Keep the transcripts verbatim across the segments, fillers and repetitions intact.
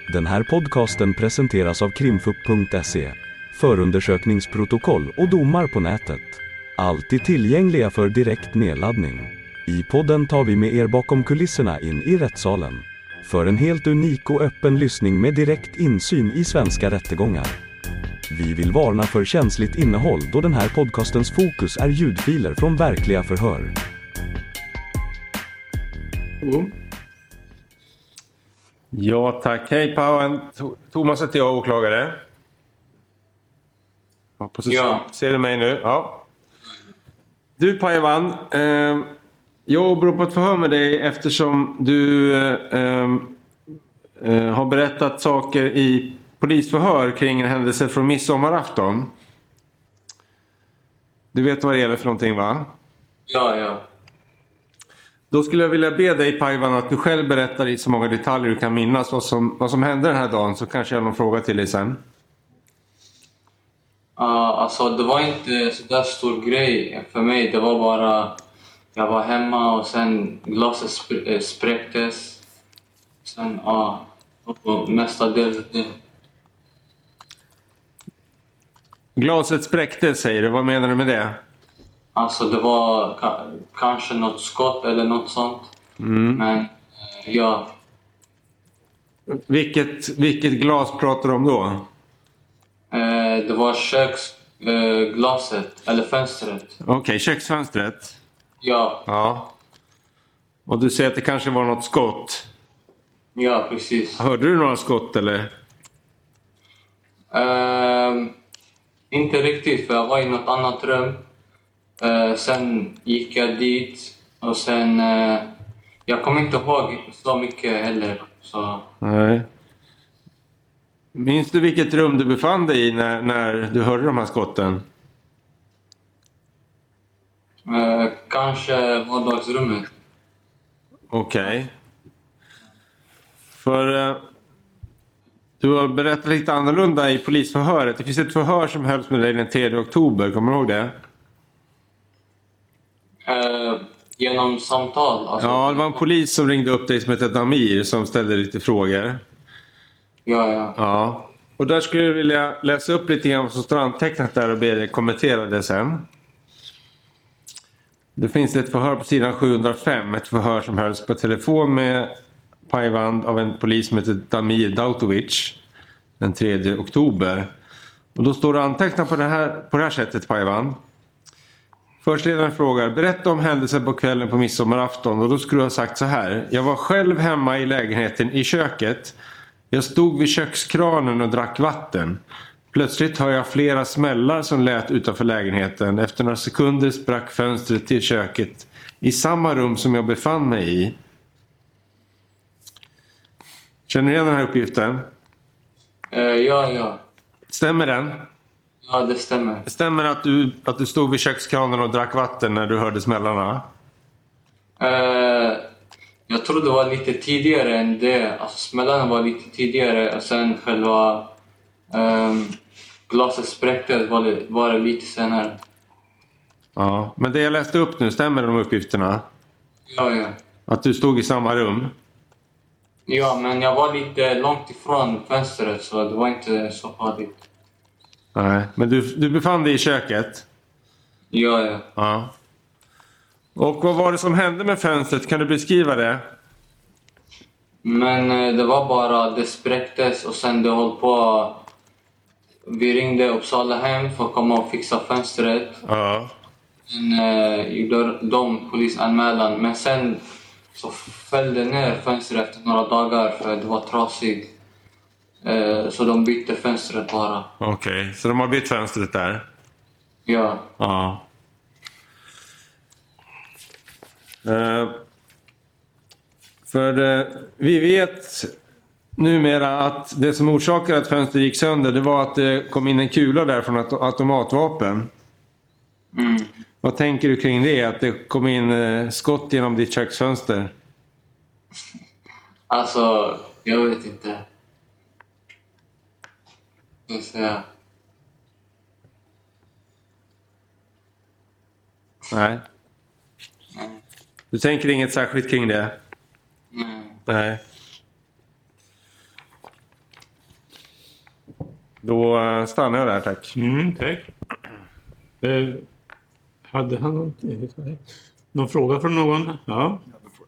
Den här podcasten presenteras av krimfup punkt se. Förundersökningsprotokoll och domar på nätet. Alltid tillgängliga för direkt nedladdning. I podden tar vi med er bakom kulisserna in i rättssalen. För en helt unik och öppen lyssning med direkt insyn i svenska rättegångar. Vi vill varna för känsligt innehåll då den här podcastens fokus är ljudfiler från verkliga förhör. Mm. Ja tack, hej Pauen. Thomas heter jag, åklagare. Ja, ja. Ser du mig nu? Ja. Du Paevan, eh, jag åberopar ett förhör med dig eftersom du eh, eh, har berättat saker i polisförhör kring en händelse från midsommarafton. Du vet vad det gäller för någonting, va? Ja, ja. Då skulle jag vilja be dig Paevan att du själv berättar i så många detaljer du kan minnas vad som, vad som hände den här dagen, så kanske jag har någon fråga till dig sen. Uh, alltså det var inte så där stor grej för mig. Det var bara, jag var hemma och sen glaset sp- spräcktes. Sen, ja, uh, mestadels det. Glaset spräcktes säger du, vad menar du med det? Alltså det var ka- kanske något skott eller något sånt. Mm. Men, uh, ja. Vilket, vilket glas pratar du om då? Uh, det var köksglaset, uh, eller fönstret. Okej, okay, köksfönstret? Ja. Ja. Och du säger att det kanske var något skott? Ja, precis. Hörde du några skott eller? Uh, inte riktigt, för jag var i något annat rum. Uh, sen gick jag dit och sen... Uh, jag kommer inte ihåg så mycket heller. Så. Nej. Minns du vilket rum du befann dig i när, när du hörde de här skotten? Uh, kanske vardagsrummet. Okej. Okay. För... Uh, du har berättat lite annorlunda i polisförhöret. Det finns ett förhör som hölls med dig den tredje oktober. Kommer du ihåg det? Uh, genom samtal? Alltså. Ja, det var en polis som ringde upp dig som heter Damir som ställde lite frågor. Ja, ja. Ja. Och där skulle jag vilja läsa upp lite grann vad som står antecknat där och be dig kommentera det sen. Det finns ett förhör på sidan sjuhundrafem. Ett förhör som hölls på telefon med Paevan av en polis som heter Damir Dautovic den tredje oktober. Och då står det antecknat på det här, på det här sättet, Paevan. Förstledaren frågar, berätta om händelsen på kvällen på midsommarafton. Och då skulle du ha sagt så här. Jag var själv hemma i lägenheten i köket. Jag stod vid kökskranen och drack vatten. Plötsligt hör jag flera smällar som lät utanför lägenheten. Efter några sekunder sprack fönstret till köket i samma rum som jag befann mig i. Känner du igen den här uppgiften? Uh, ja, ja. Stämmer den? Ja, det stämmer. Stämmer att du, att du stod vid kökskranen och drack vatten när du hörde smällarna? Uh, jag tror det var lite tidigare än det. Alltså smällarna var lite tidigare och sen själva um, glaset spräcktes var det, var det lite senare. Ja, men det jag läste upp nu, stämmer de uppgifterna? Ja, ja. Att du stod i samma rum? Ja, men jag var lite långt ifrån fönstret så det var inte så farligt. Nej, men du, du befann dig i köket? Ja, ja. Ja. Och vad var det som hände med fönstret? Kan du beskriva det? Men det var bara, det spräcktes och sen det höll på. Vi ringde Uppsala hem för att komma och fixa fönstret. Ja. Sen eh, gjorde de polisanmälan, men sen så fällde ner fönstret efter några dagar för det var trasigt. Eh, så de bytte fönstret bara. Okej, okay. Så de har bytt fönstret där? Ja. Ja. Uh, för uh, vi vet numera att det som orsakade att fönstret gick sönder, det var att det kom in en kula där från ett automatvapen. Mm. Vad tänker du kring det? Att det kom in uh, skott genom ditt köksfönster? Alltså, jag vet inte. Jag säga. Nej. Du tänker inget särskilt kring det? Mm. Nej. Då eh, stannar jag där, tack. Mm, tack. Eh, hade han någon, någon fråga från någon? Ja.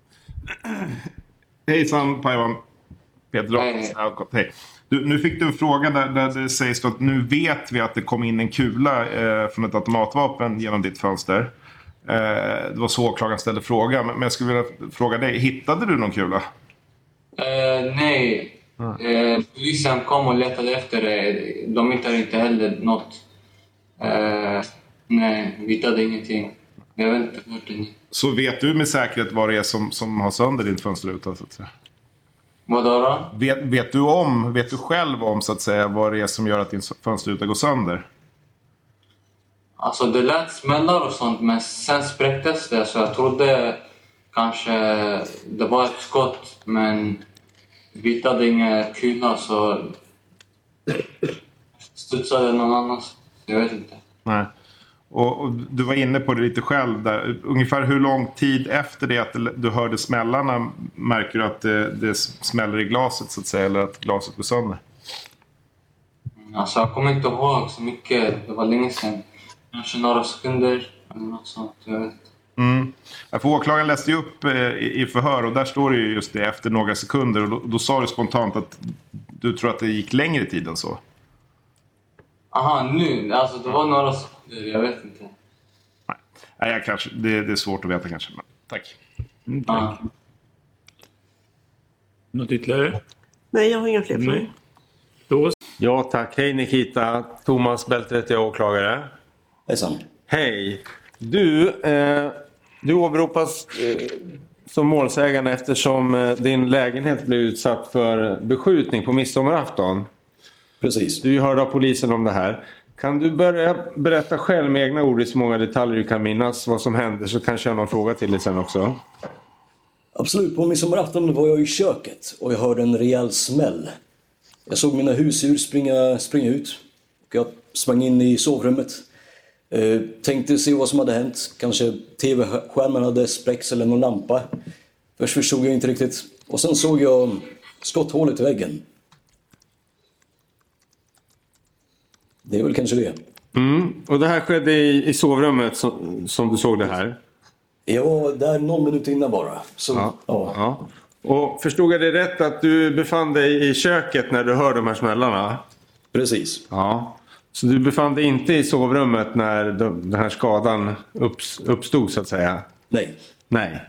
Hejsan Paivan. Peter Hej. ja, hej. Du, nu fick du en fråga där, där det sägs att nu vet vi att det kom in en kula eh, från ett automatvapen genom ditt fönster. Eh, det var så åklagaren ställde frågan. Men jag skulle vilja fråga dig, hittade du någon kula? Eh, nej. Eh, polisen kom och letade efter det. De hittade inte heller något. Eh, nej, vi hittade ingenting. Jag vet inte vart det är. Så vet du med säkerhet vad det är som, som har sönder din fönsterruta så att säga? Vad då? Vet, vet du om, vet du själv om så att säga vad det är som gör att din fönsterruta går sönder? Alltså det lät smällar och sånt, men sen spräcktes det, så jag trodde kanske det var ett skott, men vi hittade inga kulor, så studsade någon annan. Jag vet inte. Nej. Och, och du var inne på det lite själv där. Ungefär hur lång tid efter det att du hörde smällarna märker du att det, det smäller i glaset så att säga, eller att glaset går sönder? Alltså jag kommer inte ihåg så mycket, det var länge sedan. Kanske några sekunder eller något sånt, jag vet. Mm. För åklagaren läste ju upp eh, i, i förhör och där står det ju just det efter några sekunder och då, då sa du spontant att du tror att det gick längre tid än så. Aha, nu, alltså det var några sekunder, jag vet inte. Nej, Nej jag kanske, det, det är svårt att veta kanske, men tack. Mm, tack. Ah. Något ytterligare? Nej, jag har inga fler frågor. Nej. Då Ja, tack. Hej Nikita. Thomas Bältret, jag är åklagare. Hejsan. Hej. Du, eh, du åberopas eh, som målsägande eftersom eh, din lägenhet blev utsatt för beskjutning på midsommarafton. Precis. Du hörde av polisen om det här. Kan du börja berätta själv med egna ord i så många detaljer du kan minnas vad som hände, så kanske jag har någon fråga till dig sen också. Absolut, på midsommarafton var jag i köket och jag hörde en rejäl smäll. Jag såg mina husdjur springa, springa ut. Och jag sprang in i sovrummet. Eh, tänkte se vad som hade hänt. Kanske tv-skärmen hade spräckts eller någon lampa. Först förstod jag inte riktigt. Och sen såg jag skotthålet i väggen. Det är väl kanske det. Mm. Och det här skedde i, i sovrummet som, som du såg det här? Jag var där någon minut innan bara. Så, Ja. ja. Ja. Och förstod jag det rätt att du befann dig i köket när du hörde de här smällarna? Precis. Ja. Så du befann dig inte i sovrummet när de, den här skadan upps, uppstod så att säga? Nej. Nej.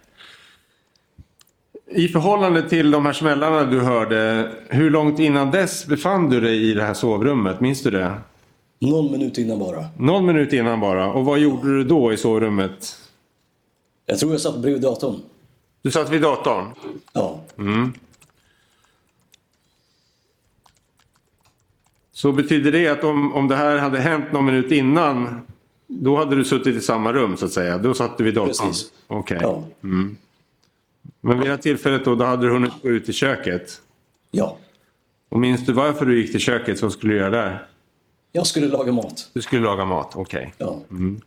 I förhållande till de här smällarna du hörde, hur långt innan dess befann du dig i det här sovrummet? Minns du det? Någon minut innan bara. Någon minut innan bara. Och vad gjorde du då i sovrummet? Jag tror jag satt bredvid datorn. Du satt vid datorn? Ja. Mm. Så betyder det att om, om det här hade hänt någon minut innan, då hade du suttit i samma rum så att säga? Då satt du vid datorn? Precis. Okej. Ja. Mm. Men vid det här tillfället då, då hade du hunnit gå ut i köket? Ja. Och minns du varför du gick till köket? Vad skulle du göra där? Jag skulle laga mat. Du skulle laga mat, okej. Ja. Mm.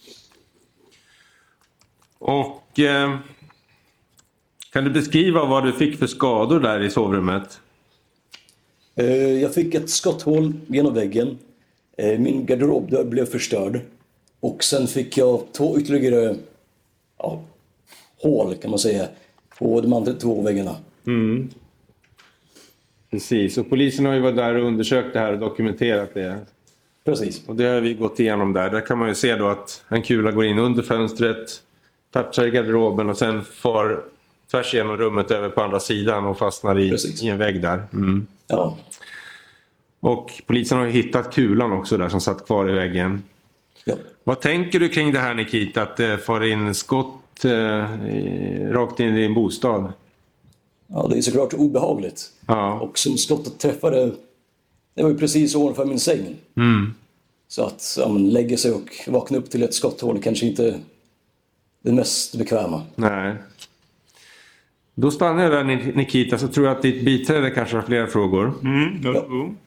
Och eh, kan du beskriva vad du fick för skador där i sovrummet? Eh, Jag fick ett skotthål genom väggen. Eh, Min garderobdörr blev förstörd. Och sen fick jag två ytterligare ja, hål kan man säga på de andra två väggarna. Mm. Precis, och polisen har ju varit där och undersökt det här och dokumenterat det. Precis. Och det har vi gått igenom där. Där kan man ju se då att en kula går in under fönstret, touchar i garderoben och sen far tvärs igenom rummet över på andra sidan och fastnar i, i en vägg där. Mm. Ja. Och polisen har ju hittat kulan också där som satt kvar i väggen. Ja. Vad tänker du kring det här, Nikita, att det far in skott eh, i, rakt in i din bostad? Ja, det är såklart obehagligt. Ja. Och som skottet träffade, det var ju precis ovanför min säng. Mm. Så att ja, men, lägga sig och vakna upp till ett skotthål kanske inte det mest bekväma. Nej. Då stannar jag där, Nikita, så tror jag att ditt biträde kanske har flera frågor. Mm, varsågod.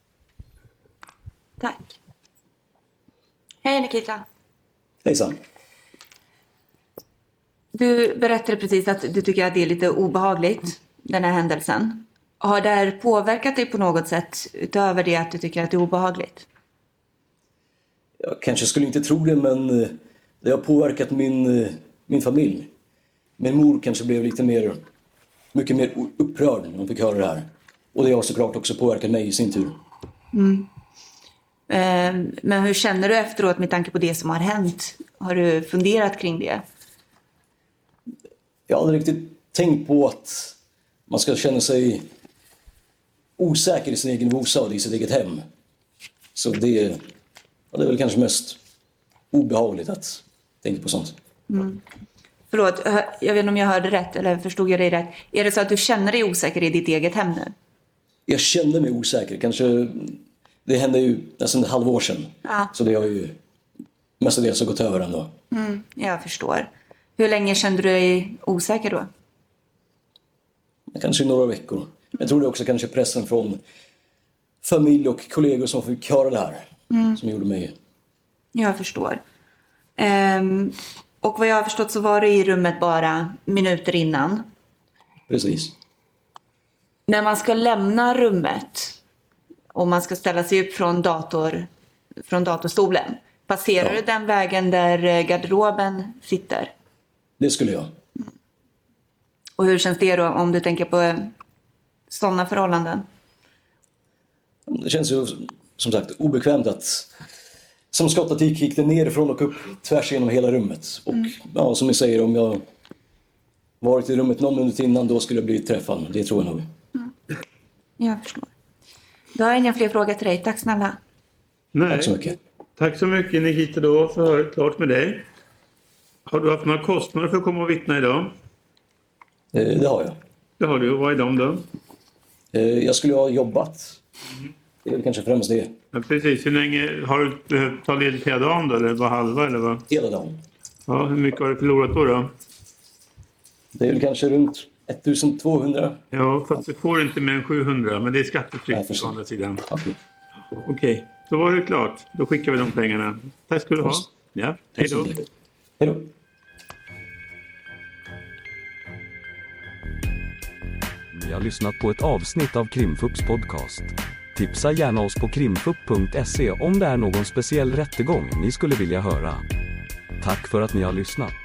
Tack. Hej Nikita. Hejsan. Du berättade precis att du tycker att det är lite obehagligt, den här händelsen. Har det här påverkat dig på något sätt utöver det att du tycker att det är obehagligt? Jag kanske skulle inte tro det, men eh, det har påverkat min, eh, min familj. Min mor kanske blev lite mer, mycket mer upprörd när hon fick höra det här. Och det har såklart också påverkat mig i sin tur. Mm. Eh, men hur känner du efteråt med tanke på det som har hänt? Har du funderat kring det? Jag har aldrig riktigt tänkt på att man ska känna sig osäker i sin egen bostad, i sitt eget hem. Så det, ja, det är väl kanske mest obehagligt att tänka på sånt. Mm. Förlåt, jag vet inte om jag hörde rätt eller förstod jag dig rätt. Är det så att du känner dig osäker i ditt eget hem nu? Jag kände mig osäker. Kanske, det hände ju nästan ett halvår sedan. Ja. Så det har ju mestadels gått över ändå. Mm, jag förstår. Hur länge kände du dig osäker då? Kanske några veckor. Jag tror det också kanske pressen från familj och kollegor som fick höra det här. Mm. Som gjorde mig... Jag förstår. Ehm, och vad jag har förstått så var du i rummet bara minuter innan. Precis. När man ska lämna rummet och man ska ställa sig upp från, dator, från datorstolen. Passerar ja. du den vägen där garderoben sitter? Det skulle jag. Och hur känns det då om du tänker på sådana förhållanden? Det känns ju som sagt obekvämt att som skottatik gick det nerifrån och upp tvärs genom hela rummet. Och mm. ja, som ni säger, om jag varit i rummet någon minut innan då skulle jag bli träffad. Det tror jag nog. Mm. Jag förstår. Då har jag inga fler frågor till dig. Tack snälla. Nej. Tack så mycket. Tack så mycket Nikita då för att höra klart med dig. Har du haft några kostnader för att komma och vittna idag? Eh, det har jag. Det har du. Vad är de då? Eh, jag skulle ha jobbat. Mm. Det är kanske främst det. Ja, precis. Hur länge har du behövt ta ledigt hela dagen då? Eller bara halva eller vad? Hela dagen. Ja, hur mycket har du förlorat då då? Det är väl kanske runt ettusentvåhundra. Ja, fast du får inte mer än sjuhundra. Men det är skattefritt på andra sidan. Okej. Okej, okay. Då var det klart. Då skickar vi de pengarna. Tack ska du ha. Ja, hej då. Hej då. Ni har lyssnat på ett avsnitt av Krimfupps podcast. Tipsa gärna oss på krimfupp punkt se om det är någon speciell rättegång ni skulle vilja höra. Tack för att ni har lyssnat.